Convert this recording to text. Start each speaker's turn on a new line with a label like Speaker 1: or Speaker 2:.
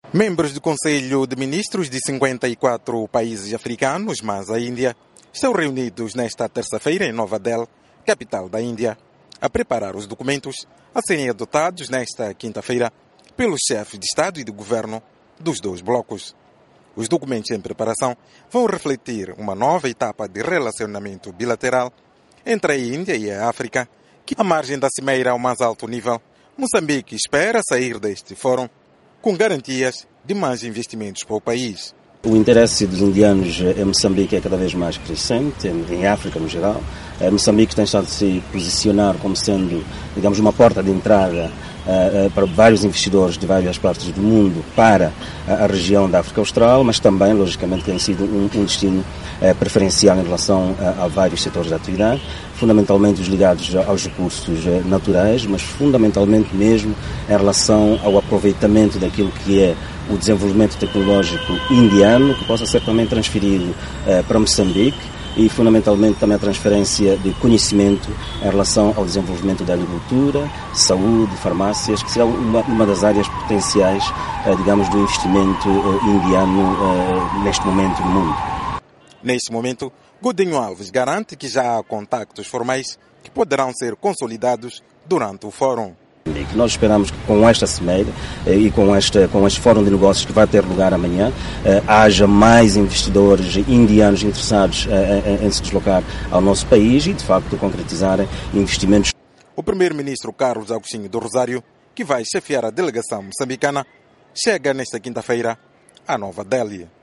Speaker 1: Membros do Conselho de Ministros de 54 países africanos, mais a Índia, estão reunidos nesta terça-feira em Nova Delhi, capital da Índia, a preparar os documentos a serem adotados nesta quinta-feira pelos chefes de Estado e de Governo dos dois blocos. Os documentos em preparação vão refletir uma nova etapa de relacionamento bilateral entre a Índia e a África, que, à margem da cimeira ao mais alto nível, Moçambique espera sair deste fórum com garantias de mais investimentos para o país.
Speaker 2: O interesse dos indianos em Moçambique é cada vez mais crescente, em África no geral. Moçambique tem estado a se posicionar como sendo, digamos, uma porta de entrada para vários investidores de várias partes do mundo para a região da África Austral, mas também, logicamente, tem sido um destino preferencial em relação a vários setores de atividade, fundamentalmente os ligados aos recursos naturais, mas fundamentalmente mesmo em relação ao aproveitamento daquilo que é o desenvolvimento tecnológico indiano, que possa ser também transferido para Moçambique, e fundamentalmente também a transferência de conhecimento em relação ao desenvolvimento da agricultura, saúde, farmácias, que será uma das áreas potenciais, digamos, do investimento indiano neste momento no mundo.
Speaker 1: Neste momento, Godinho Alves garante que já há contactos formais que poderão ser consolidados durante o fórum.
Speaker 2: Nós esperamos que com esta cimeira e com este fórum de negócios que vai ter lugar amanhã, haja mais investidores indianos interessados em se deslocar ao nosso país e, de facto, concretizarem investimentos.
Speaker 1: O primeiro-ministro Carlos Agostinho do Rosário, que vai chefiar a delegação moçambicana, chega nesta quinta-feira a Nova Delhi.